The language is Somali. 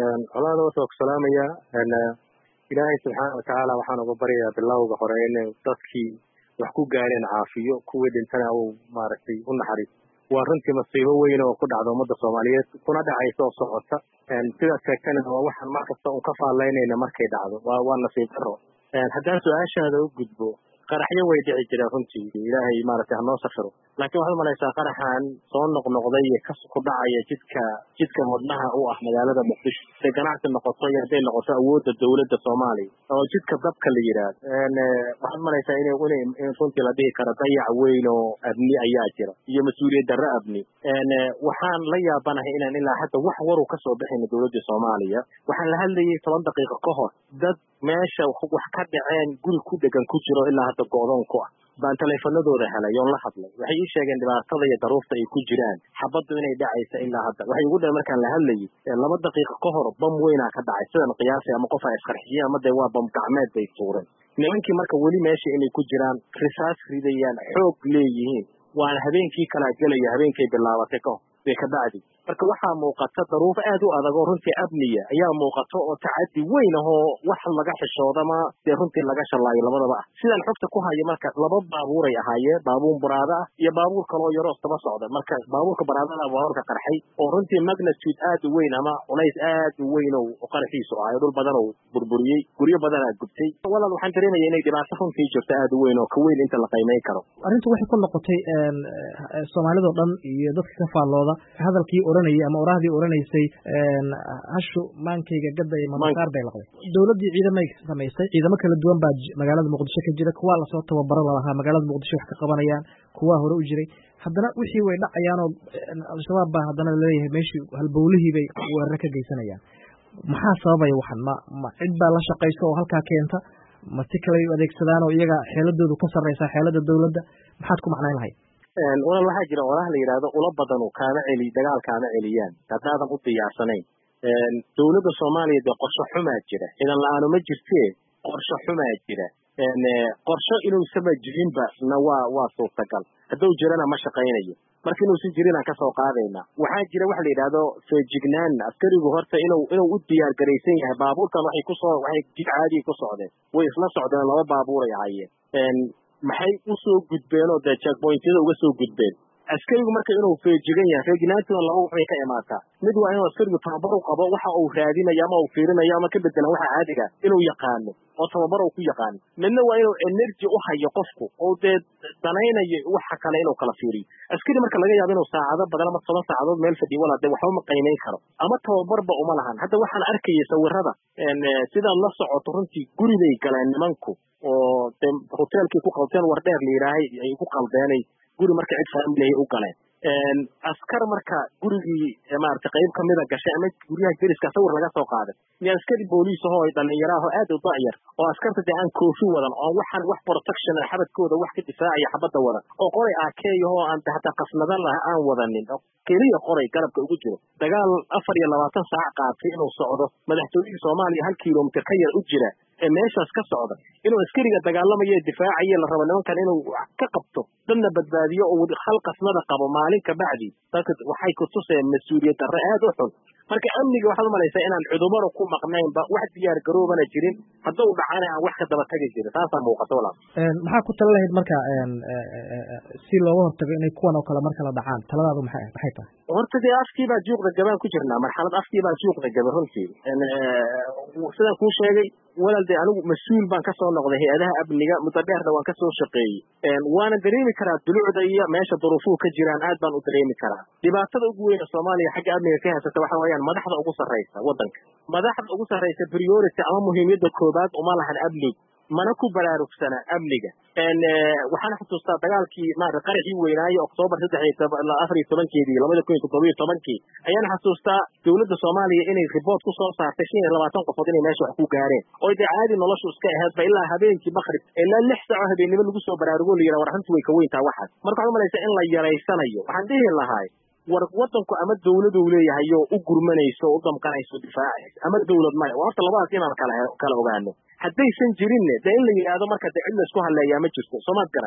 colaada wuxuu ku salaamayaa ilaahay subxaana watacaala waxaan uga baryayaa bilowga hore in dadkii wax ku gaareen caafiyo kuwii dhintana uu maaragtay u naxariis waa runtii masiibo weyn oo ku dhacda ummadda Soomaaliyeed kuna dhacaysa oo socota sidaas sheegtana waa waxaan mar kasta u ka faalaynayna markay dhacdo waa nasiib daro haddaan su-aashaada u gudbo qaraxyo way dhici jireen runtii ilaahay maaragtay hanoo safiro laakiin waxaad malaysaa qaraxan soo noqnoqday ee ku dhacaya jidka wadnaha u ah magaalada Muqdisho ee ganacsi noqoto iyo haday noqoto awoodda dawladda Soomaaliya oo jidka dabka la yiraahdo waxaad malaysaa in runtii la dhihi karo dayac weyn oo abni ayaa jira iyo mas'uuliyad darro abni waxaan la yaabanahay inaan ilaa hadda wax waru ka soo bixin dawladda Soomaaliya waxaan la hadlayay 10 daqiiqo ka hor dad meesha wax ka dhaceen guri ku dhagan ku jiro ilaa hadda go'doon ku ah baan teleefanadooda helay oo la hadlay waxay ii sheegeen dhibaatada iyo daruufta ay ku jiraan xabaddu inay dhacaysa ilaa hadda waxay ugu dhahay markaan la hadlayay 2 daqiiqo ka hor bam weyn ka dhacay sidan qiyaasay ama qof ay isqarxiyeen ama waa bam gacmeed bay tuureen nimankii marka weli meesha inay ku jiraan risaas ridayaan xoog leeyihiin waan habeenkii kala galay habeenkii bilaabatay ka bacdi marka waxaa muuqata daruuf aad u adag oo runtii abniya ayaa muuqato oo tacaddi weyn ah oo wax laga xishoodama ee runtii laga shalaayo labadaba sidaan xogta ku hayo marka laba baabuur ay ahaayeen baabuur buraada iyo baabuur kale oo yar oo istaba socda marka baabuurka buraadada waa horka qarxay oo runtii magnitude aad u weyn ama culays aad u weyn oo qarxiisu ah dhul badan oo burburiyay guryo badan aad gubtay walaal waxaan dareemayaa inay dhibaato runtii jirto aad u weyn oo ka weyn inta la qiimeyn karo arrintu waxay ku noqotay Soomaalida dhan iyo dadka ka faalooda hadalkii oranayay ama orahdii oranaysay hashu maankayga gadda ee manqaar bay laqday dawladii ciidamay samaysay ciidamo kala duwan baa magaalada Muqdisho ka jira kuwa la soo tababaro lahaa magaalada Muqdisho wax ka qabanayaan kuwa hore u jiray haddana wixii way dhacayaan oo al-shabaab baa haddana leeyahay meeshii halbowlihii bay weerar ka geysanayaan maxaa sababaya waxan ma cid baa la shaqayso oo halkaa keenta ma si kale adeegsadaan oo iyaga xeeladoodu ka sarreysa xeelada dawladda maxaad ku macnayn lahayd walaal waxaa jira oraah la yiraahdo ula badan oo kaama celi dagaal kaama celiyaan haddaadan u diyaarsanayn dawladda Soomaaliyeed ee qorshe xumaa jira idan la'aano ma jirtee qorshe xumaa jira qorshe inuu sama jirinba waa suurtagal hadduu jirana ma shaqaynayo marka inuu si jirin aan ka soo qaadayna waxaa jira wax la yiraahdo feejignaan askarigu horta inuu u diyaar gareysan yahay baabuurkan waxay jid caadi ku socdeen way isla socdeen laba baabuur ay ahaayeen maxay u soo gudbeen oo checkpointyada uga soo gudbeen askarigu marka inuu feejigan yahay feejignaantuna laba waxay ka imaataa mid waa inuu askarigu tababar u qabo waxa uu raadinayo ama uu fiirinayo ama ka bedelan waxa caadiga inuu yaqaano oo tababar uu ku yaqaan midna waa inuu energy u hayo qofku oo danaynayo waxa kale inuu kala fiiriyo askari marka laga yaabo inuu saacado badan ama 10 saacadood meel fadhiyo wala waxba ma qiimeyn karo ama tababarba uma lahan hadda waxaan arkayay sawirada sida la socoto runtii gurigay galeen nimanku oo hotelkii ku qalteen war dheer leeyahay ay ku qaldeenay guri marka cid family u galeen askar marka gurigii maarta qayb kamida gashay ama guriyaha deriska sawir laga soo qaaday iyo askari booliis oo dhalinyaro aad u daayar oo askarta aan koofi wadan oo waxan wax protection xabadkooda wax ka difaacaya xabada wadan oo qoray AKyo oo aan hataa qasnadan la aan wadanin kaliya qoray garabka ugu jiro dagaal 24 saac qaatay inuu socdo madaxtooyada Soomaaliya 1 kiiloomitir ka yar u jira meeshaas ka socda inuu askariga dagaalamayo difaaciye la rabo nimankan inuu ka qabto dadna badbaadiyo oo khalqasnada qabo maalin ka bacdi dadka waxay ku tusayeen mas'uuliyad darro aad u xun marka amniga waxaad malaysaa inaan cudumaro ku maqnaynba wax diyaar garoobana jirin hadduu dhacana aan wax ka daba tagi jirin taas muuqato walaal maxaa ku tala lahayd marka si looga hortago inay kuwan oo kale marka la dhacaan taladaadu maxay tahay horta dee afkii baa juuqda gabaan ku jirnaa marxalad afkii baa juuqda gaba runtii sidaan kuu sheegay walaal dee anigu mas'uul baan ka soo noqday hay'adaha amniga muddo dheerna waan ka soo shaqeeyay waana dareemi karaa dulucda iyo meesha duruufuhu ka jiraan aad baan u dareemi karaa dhibaatada ugu weyn ee Soomaaliya xagga amniga ka haysata waxa weeyaan madaxda ugu sarreysa wadanka madaxda ugu sarreysa priority ama muhiimada koobaad uma lahan amniga mana ku baraarugsana amniga waxaan xusuustaa dagaalkii qaraxii weynaaye Oktoobar 14-keedii 2017 ayaan xusuustaa dawladda Soomaaliya inay report ku soo saartay 25 qofood inay meesha wax ku gaareen oo caadi noloshu iska ahayd ilaa habeenkii maqrib ilaa 6 saac habeenimo lagu soo baraarugo la yiraahdo warxantu way ka weyntaa waxaas marka waxaan malaysaa in la yareysanayo waxaan dhihi lahaa war wadanku ama dawladu leeyahay oo u gurmanayso oo damqanayso difaacayso ama dawlad ma waa horta labadaas inaan kala ogaano haddaysan jirin in la yiraahdo marka cid la isku haleeyaa ma jirto Soomaad gara